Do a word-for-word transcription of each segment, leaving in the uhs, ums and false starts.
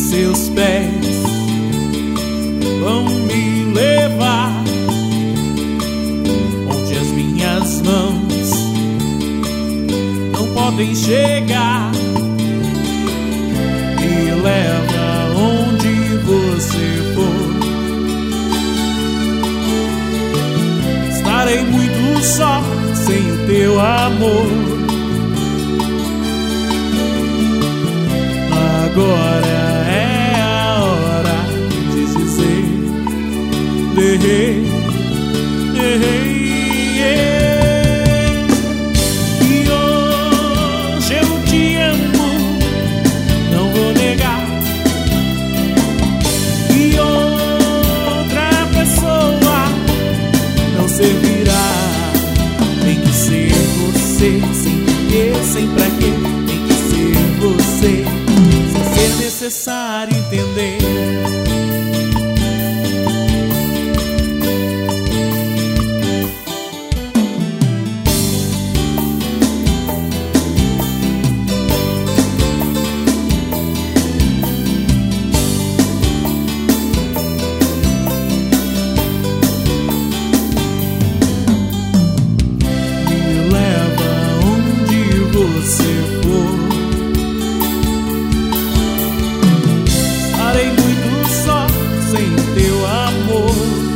seus pés vão me levar onde as minhas mãos não podem chegar. Me leva onde você for. Estarei muito só sem o teu amor. Agora é a hora de dizer errei, errei, errei. E hoje eu te amo, não vou negar. E outra pessoa não servirá. Tem que ser você, sem porquê, sem pra quê. Tem que ser você, sem ser necessário entender. Você for, estarei muito só sem teu amor.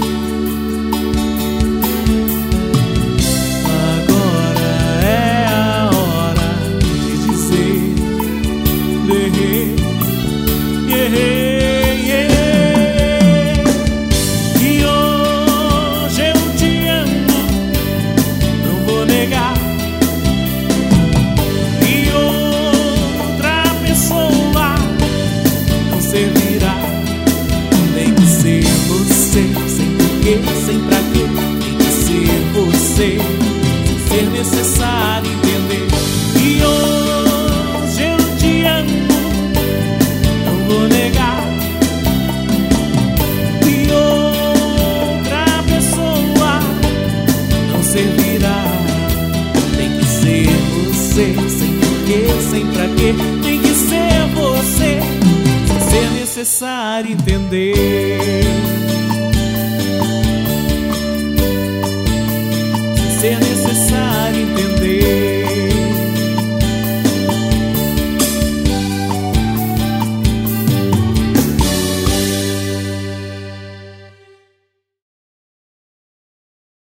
Agora é a hora de dizer errei, errei, errei. E hoje eu te amo, não vou negar. Servirá. Tem que ser você, sem porquê, sem pra quê. Tem que ser você, sem ser necessário entender. E hoje eu te amo, não vou negar. E outra pessoa não servirá. Tem que ser você, sem porquê, sem pra quê. Tem que ser você, ser necessário entender.